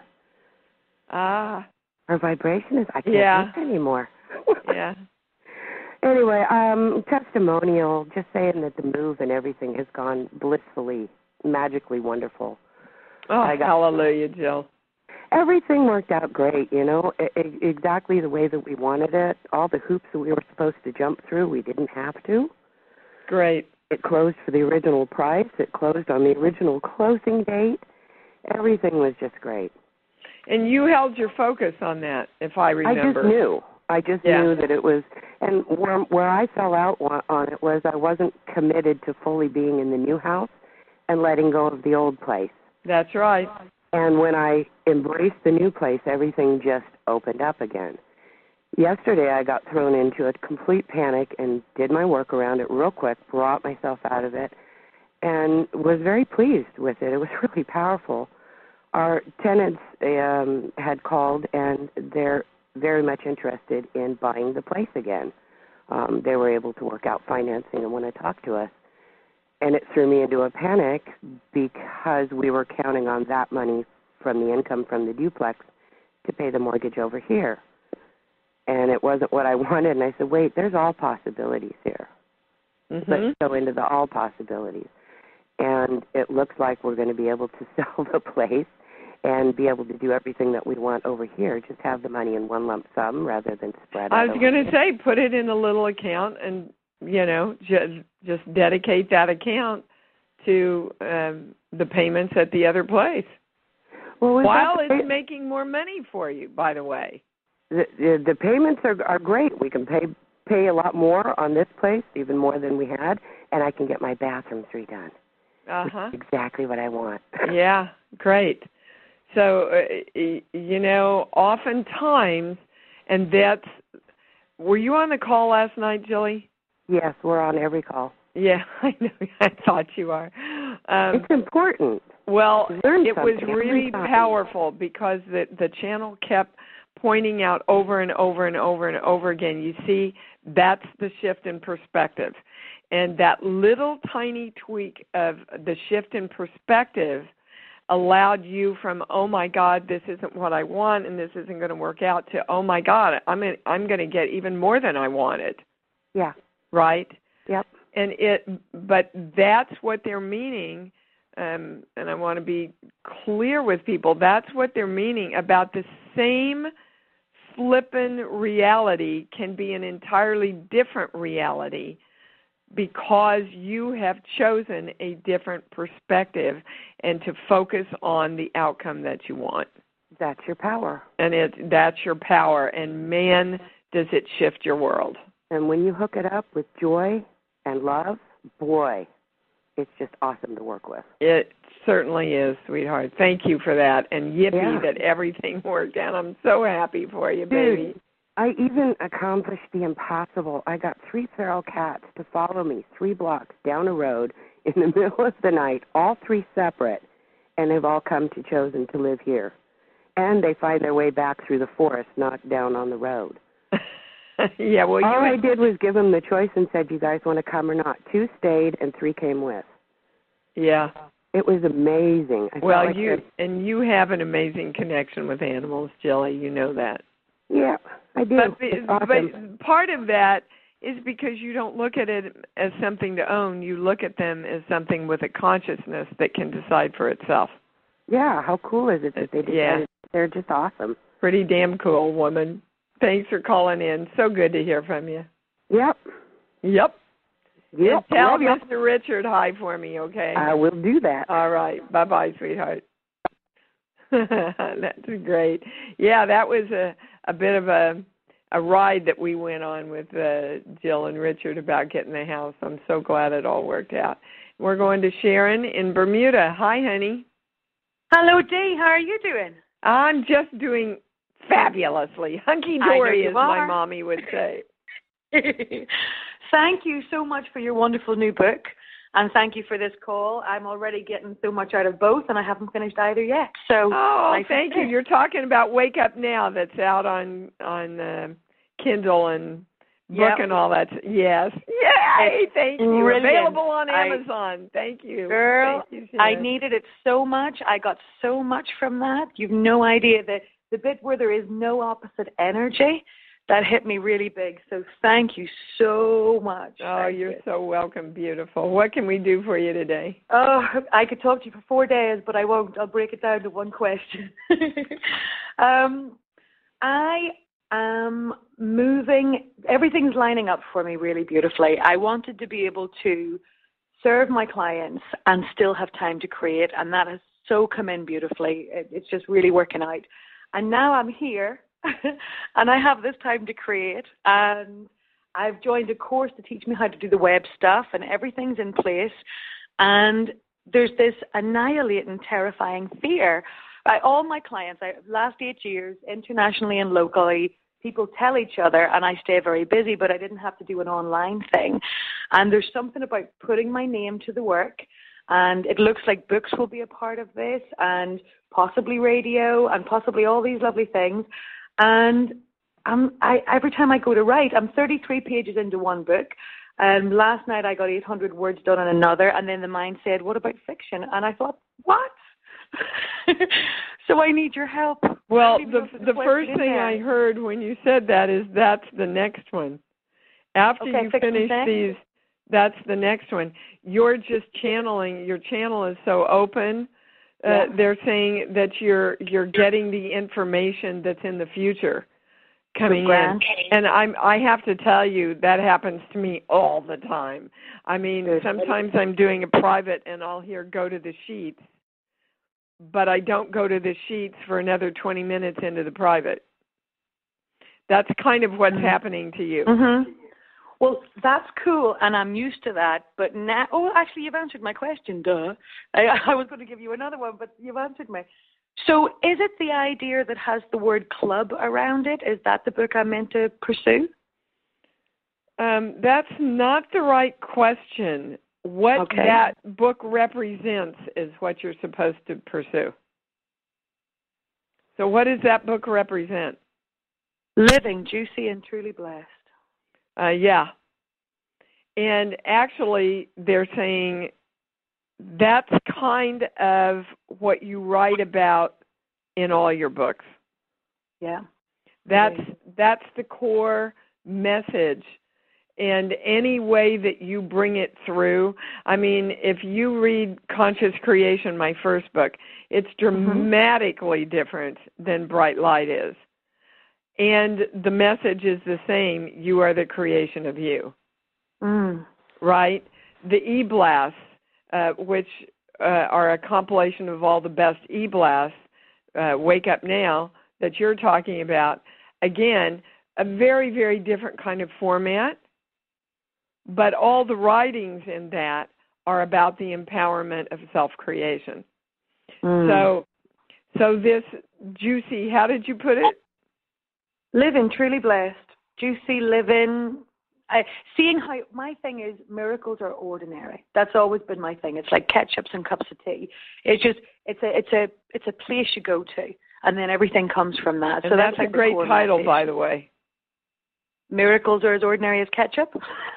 Ah. Her vibration is, I can't yeah. hear anymore. Yeah. Anyway, um, testimonial, just saying that the move and everything has gone blissfully, magically wonderful. Oh, I got, hallelujah, Jill. Everything worked out great, you know, I- exactly the way that we wanted it. All the hoops that we were supposed to jump through, we didn't have to. Great. It closed for the original price. It closed on the original closing date. Everything was just great. And you held your focus on that, if I remember. I just knew. I just yeah. knew that it was, and where, where I fell out on it was I wasn't committed to fully being in the new house and letting go of the old place. That's right. And when I embraced the new place, everything just opened up again. Yesterday, I got thrown into a complete panic and did my work around it real quick, brought myself out of it, and was very pleased with it. It was really powerful. Our tenants um, had called, and they're very much interested in buying the place again. Um, they were able to work out financing and want to talk to us. And it threw me into a panic because we were counting on that money from the income from the duplex to pay the mortgage over here. And it wasn't what I wanted. And I said, wait, there's all possibilities here. Mm-hmm. Let's go into the all possibilities. And it looks like we're going to be able to sell the place and be able to do everything that we want over here, just have the money in one lump sum rather than spread out. I was going to say, put it in a little account and, you know, just, just dedicate that account to um, the payments at the other place. Well, While it's pay- making more money for you, by the way. The, the, the payments are, are great. We can pay pay a lot more on this place, even more than we had, and I can get my bathrooms redone. Uh-huh. Which is exactly what I want. Yeah, great. So, uh, you know, oftentimes, and that's, were you on the call last night, Jilly? Yes, we're on every call. Yeah, I know. I thought you are. Um, it's important. Well, it was every really time. powerful because the, the channel kept pointing out over and over and over and over again. You see, that's the shift in perspective. And that little tiny tweak of the shift in perspective allowed you from, oh, my God, this isn't what I want and this isn't going to work out, to, oh, my God, I'm in, I'm going to get even more than I wanted. Yeah. Right? Yep. And it, but that's what they're meaning, um, and I want to be clear with people, that's what they're meaning about the same flippin' reality can be an entirely different reality because you have chosen a different perspective and to focus on the outcome that you want. That's your power. And it that's your power. And man, does it shift your world. And when you hook it up with joy and love, boy, it's just awesome to work with. It certainly is, sweetheart. Thank you for that. And yippee yeah. that everything worked out. I'm so happy for you, Dude, baby. I even accomplished the impossible. I got three feral cats to follow me three blocks down a road in the middle of the night, all three separate, and they've all come to Chosen to live here. And they find their way back through the forest, not down on the road. Yeah, well, all you I did was give them the choice and said, "You guys want to come or not?" Two stayed, and three came with. Yeah, it was amazing. I well, like you it. and you have an amazing connection with animals, Jilly. You know that. Yeah, I do. But, it's awesome. but part of that is because you don't look at it as something to own. You look at them as something with a consciousness that can decide for itself. Yeah, how cool is it that they decided? Yeah. They're just awesome. Pretty damn cool, woman. Thanks for calling in. So good to hear from you. Yep. Yep. Yep. And tell Love you. Mister Richard hi for me, okay? I will do that. All right. Bye-bye, sweetheart. That's great. Yeah, that was a, a bit of a a ride that we went on with uh, Jill and Richard about getting the house. I'm so glad it all worked out. We're going to Sharon in Bermuda. Hi, honey. Hello, Dee. How are you doing? I'm just doing fabulously. Hunky-dory, as my mommy would say. Thank you so much for your wonderful new book, and thank you for this call. I'm already getting so much out of both, and I haven't finished either yet. So, oh, thank you. You're talking about Wake Up Now that's out on on uh, Kindle and book yep. and all that. Yes. Yay! Thank you. Brilliant. Available on I, Amazon. Thank you. Girl, thank you, I needed it so much. I got so much from that. You've no idea that the bit where there is no opposite energy, that hit me really big. So thank you so much. Oh, thank you're you. so welcome. Beautiful. What can we do for you today? Oh, I could talk to you for four days, but I won't. I'll break it down to one question. um, I am moving. Everything's lining up for me really beautifully. I wanted to be able to serve my clients and still have time to create, and that has so come in beautifully. It, it's just really working out. And now I'm here, and I have this time to create, and I've joined a course to teach me how to do the web stuff, and everything's in place. And there's this annihilating, terrifying fear. I, all my clients, I, last eight years, internationally and locally, people tell each other, and I stay very busy, but I didn't have to do an online thing. And there's something about putting my name to the work, and it looks like books will be a part of this, and possibly radio, and possibly all these lovely things. And I'm, I, every time I go to write, I'm thirty-three pages into one book. And last night I got eight hundred words done on another, and then the mind said, what about fiction? And I thought, what? So I need your help. Well, the the first thing I heard when you said that is that's the next one. After okay, you finish these, that's the next one. You're just channeling. Your channel is so open. Uh, yeah. They're saying that you're you're getting the information that's in the future coming in, and I'm I have to tell you that happens to me all the time. I mean, sometimes I'm doing a private and I'll hear go to the sheets, but I don't go to the sheets for another twenty minutes into the private. That's kind of what's mm-hmm. happening to you. Mm-hmm. Well, that's cool, and I'm used to that. But now, oh, actually, you've answered my question, duh. I, I was going to give you another one, but you've answered me. So is it the idea that has the word club around it? Is that the book I'm meant to pursue? Um, that's not the right question. What okay. that book represents is what you're supposed to pursue. So what does that book represent? Living, juicy, and truly blessed. Uh, yeah. And actually, they're saying that's kind of what you write about in all your books. Yeah. That's that's the core message. And any way that you bring it through, I mean, if you read Conscious Creation, my first book, it's dramatically mm-hmm. different than Bright Light is. And the message is the same. You are the creation of you. Mm. Right? The e-blasts, uh, which uh, are a compilation of all the best e-blasts, uh, Wake Up Now, that you're talking about, again, a very, very different kind of format, but all the writings in that are about the empowerment of self-creation. Mm. So, so this juicy, how did you put it? Living, truly blessed, juicy, living. I, seeing how my thing is, miracles are ordinary. That's always been my thing. It's like ketchups and cups of tea. It's just, it's a, it's a, it's a place you go to, and then everything comes from that. And so that's, that's like a great title, message. by the way. Miracles are as ordinary as ketchup.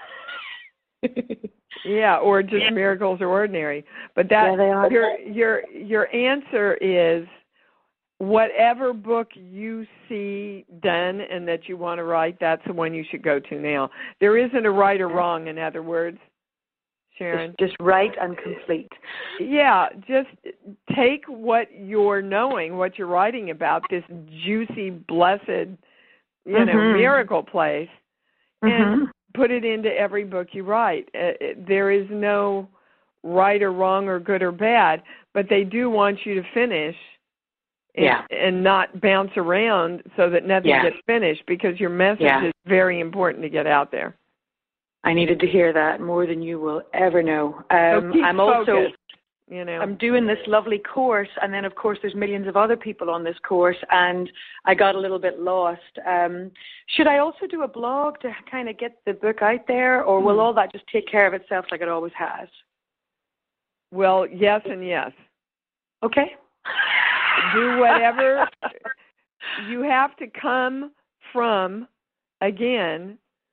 Yeah, or just yeah. miracles are ordinary. But that yeah, they are. your your your answer is whatever book you see done and that you want to write, that's the one you should go to now. There isn't a right or wrong, in other words, Sharon. Just, just right and complete. Yeah, just take what you're knowing, what you're writing about, this juicy, blessed, you mm-hmm. know, miracle place, mm-hmm. and put it into every book you write. Uh, there is no right or wrong or good or bad, but they do want you to finish and, yeah. and not bounce around so that nothing yeah. gets finished, because your message yeah. is very important to get out there. I needed to hear that more than you will ever know. Um, so keep I'm focused, also, you know, I'm doing this lovely course, and then of course there's millions of other people on this course, and I got a little bit lost. Um, should I also do a blog to kind of get the book out there, or will all that just take care of itself like it always has? Well, yes and yes. Okay. Do whatever. You have to come from, again,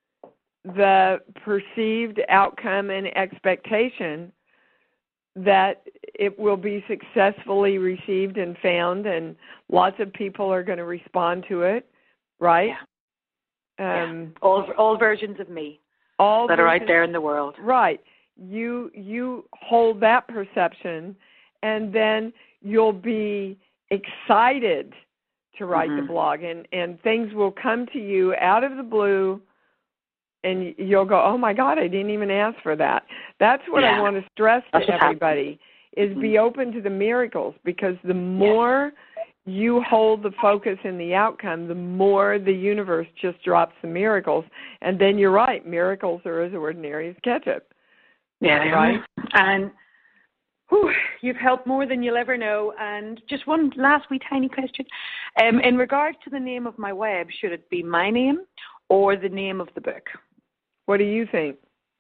the perceived outcome and expectation that it will be successfully received and found, and lots of people are going to respond to it, right? Yeah. Um, yeah. All all versions of me all that versions, are out there in the world. Right. You you hold that perception, and then you'll be excited to write mm-hmm. the blog, and, and things will come to you out of the blue, and you'll go, oh, my God, I didn't even ask for that. That's what yeah. I want to stress to That's everybody, is mm-hmm. be open to the miracles, because the more yeah. you hold the focus in the outcome, the more the universe just drops the miracles. And then you're right, miracles are as ordinary as ketchup. Yeah, they right? are. And whew, you've helped more than you'll ever know. And just one last wee tiny question. Um, in regards to the name of my web, should it be my name or the name of the book? What do you think?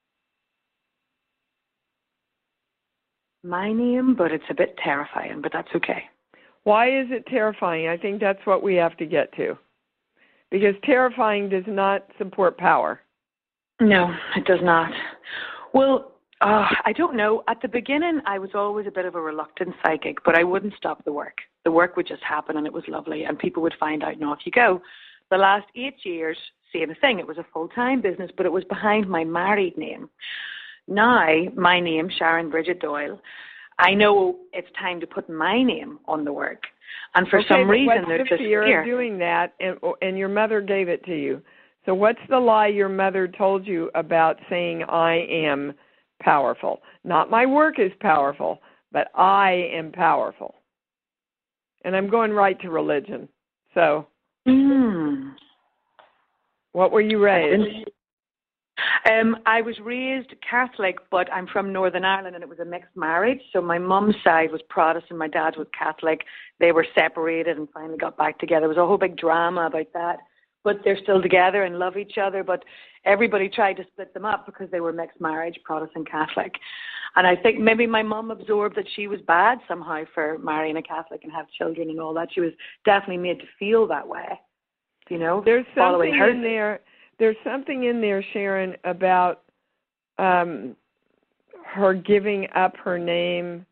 My name, but it's a bit terrifying, but that's okay. Why is it terrifying? I think that's what we have to get to. Because terrifying does not support power. No, it does not. Well, uh, I don't know. At the beginning, I was always a bit of a reluctant psychic, but I wouldn't stop the work. The work would just happen, and it was lovely, and people would find out, and off you go. The last eight years, same thing. It was a full-time business, but it was behind my married name. Now, my name, Sharon Bridget Doyle, I know it's time to put my name on the work. And for okay, some but reason, what's there's the this fear fear of doing that, and, and your mother gave it to you. So what's the lie your mother told you about saying, I am powerful? Not my work is powerful, but I am powerful. And I'm going right to religion. So mm. what were you raised? Um, I was raised Catholic, but I'm from Northern Ireland, and it was a mixed marriage. So my mum's side was Protestant, my dad was Catholic. They were separated and finally got back together. There was a whole big drama about that. But they're still together and love each other. But everybody tried to split them up because they were mixed marriage, Protestant, Catholic. And I think maybe my mum absorbed that she was bad somehow for marrying a Catholic and have children and all that. She was definitely made to feel that way, you know, There's following something her. in there. There's something in there, Sharon, about um, her giving up her name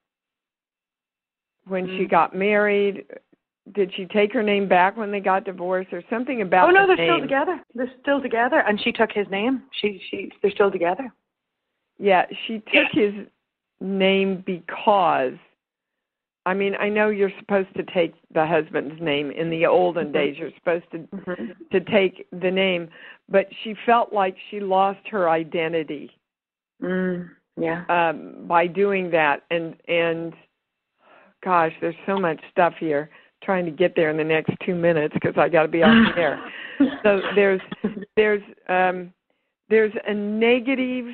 when mm. she got married. Did she take her name back when they got divorced, or something about? Oh no, the they're name? still together. They're still together, and she took his name. She, she, they're still together. Yeah, she took his name because. I mean, I know you're supposed to take the husband's name. In the olden mm-hmm. days, you're supposed to mm-hmm. to take the name, but she felt like she lost her identity. Mm, yeah. Um, by doing that, and and gosh, there's so much stuff here. Trying to get there in the next two minutes because I got to be off the air. So there's there's um, there's a negative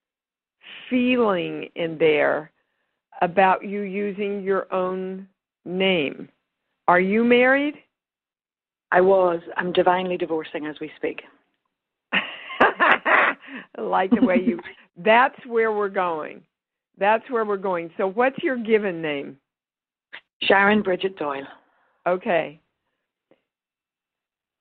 feeling in there about you using your own name. Are you married? I was. I'm divinely divorcing as we speak. I like the way you. That's where we're going. That's where we're going. So what's your given name? Sharon Bridget Doyle. Okay.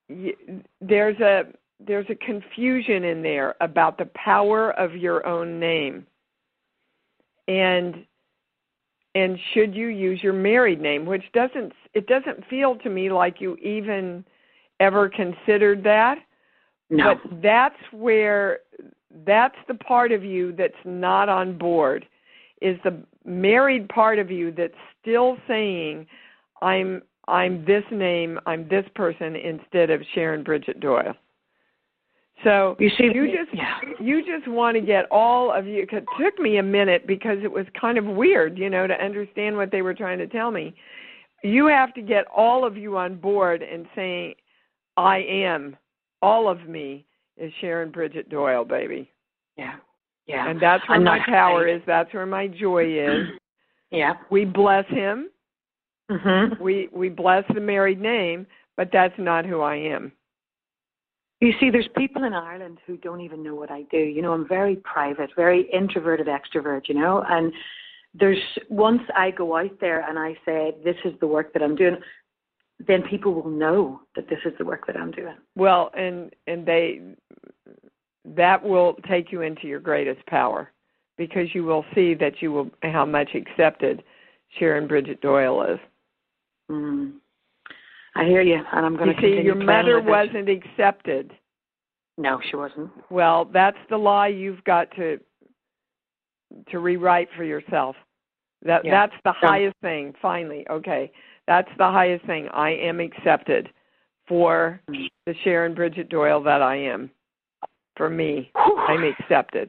there's a there's a confusion in there about the power of your own name. And and should you use your married name, which doesn't it doesn't feel to me like you even ever considered that. No. But that's where that's the part of you that's not on board, is the married part of you that's still saying, I'm I'm this name, I'm this person, instead of Sharon Bridget Doyle. So you, see, you just yeah. you just want to get all of you. It took me a minute because it was kind of weird, you know, to understand what they were trying to tell me. You have to get all of you on board and saying, I am, all of me is Sharon Bridget Doyle, baby. Yeah, yeah. And that's where I'm my not, power I, is. That's where my joy is. Yeah. We bless him. Mm-hmm. We we bless the married name, but that's not who I am. You see, there's people in Ireland who don't even know what I do. You know, I'm very private, very introverted extrovert, you know, and there's, once I go out there and I say, this is the work that I'm doing, then people will know that this is the work that I'm doing. Well, and and they, that will take you into your greatest power, because you will see that you will, how much accepted Sharon Bridget Doyle is. Mm. I hear you, and I'm going to continue. You see, your mother wasn't accepted. No, she wasn't. Well, that's the lie you've got to to rewrite for yourself. That yeah. that's the yeah. highest thing. Finally, okay, that's the highest thing. I am accepted for the Sharon Bridget Doyle that I am. For me, I'm accepted.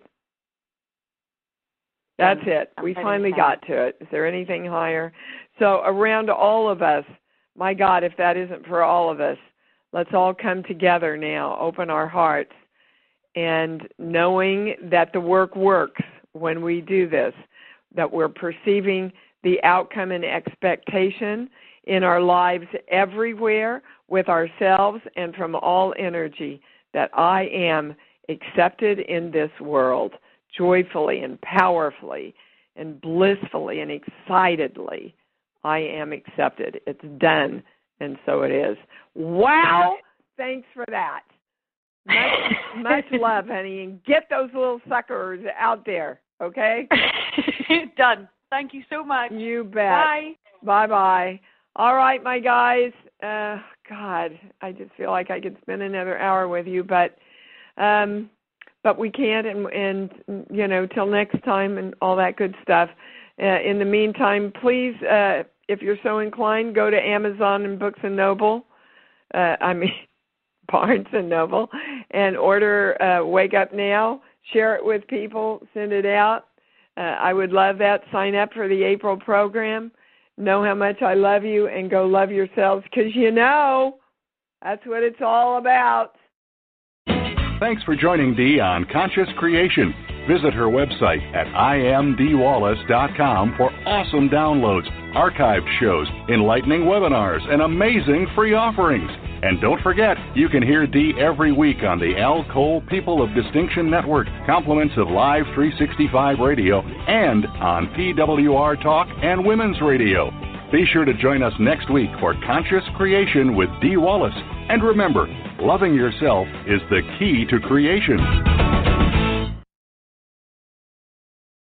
That's it. We finally got to it. Is there anything higher? So around all of us, my God, if that isn't for all of us, let's all come together now, open our hearts, and knowing that the work works when we do this, that we're perceiving the outcome and expectation in our lives everywhere, with ourselves and from all energy, that I am accepted in this world, joyfully and powerfully and blissfully and excitedly. I am accepted. It's done, and so it is. Wow! Thanks for that. Much, much love, honey, and get those little suckers out there, okay? Done. Thank you so much. You bet. Bye. Bye-bye. All right, my guys. Uh, God, I just feel like I could spend another hour with you, but um, but we can't, and, and, you know, till next time and all that good stuff. Uh, in the meantime, please, uh, if you're so inclined, go to Amazon and Books and Noble, uh, I mean, Barnes and Noble, and order uh, Wake Up Now. Share it with people. Send it out. Uh, I would love that. Sign up for the April program. Know how much I love you, and go love yourselves, because you know that's what it's all about. Thanks for joining Dee on Conscious Creation. Visit her website at I am Dee Wallace dot com for awesome downloads, archived shows, enlightening webinars, and amazing free offerings. And don't forget, you can hear Dee every week on the Al Cole People of Distinction Network, compliments of Live three sixty-five Radio, and on P W R Talk and Women's Radio. Be sure to join us next week for Conscious Creation with Dee Wallace. And remember, loving yourself is the key to creation.